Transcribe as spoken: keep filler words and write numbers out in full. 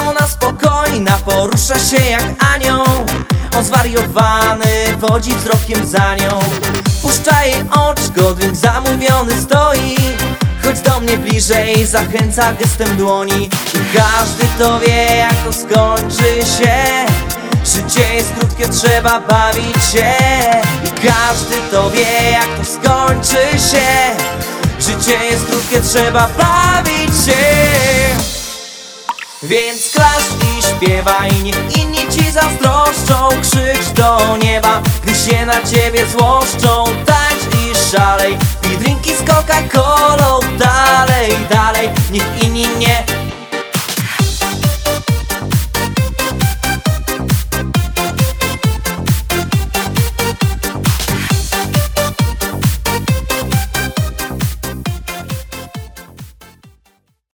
ona spokojna, porusza się jak anioł. On zwariowany, wodzi wzrokiem za nią. Puszcza jej oczko, drink zamówiony stoi. Chodź do mnie bliżej, zachęca gestem dłoni. I każdy to wie, jak to skończy się. Życie jest krótkie, trzeba bawić się. I każdy to wie, jak to skończy się. Życie jest krótkie, trzeba bawić się. Więc klaszcz i śpiewaj, niech inni ci zazdroszczą. Krzycz do nieba, gdy się na ciebie złoszczą. Tańcz i szalej, pij drinki z Coca-Colą. Dalej, dalej, niech inni nie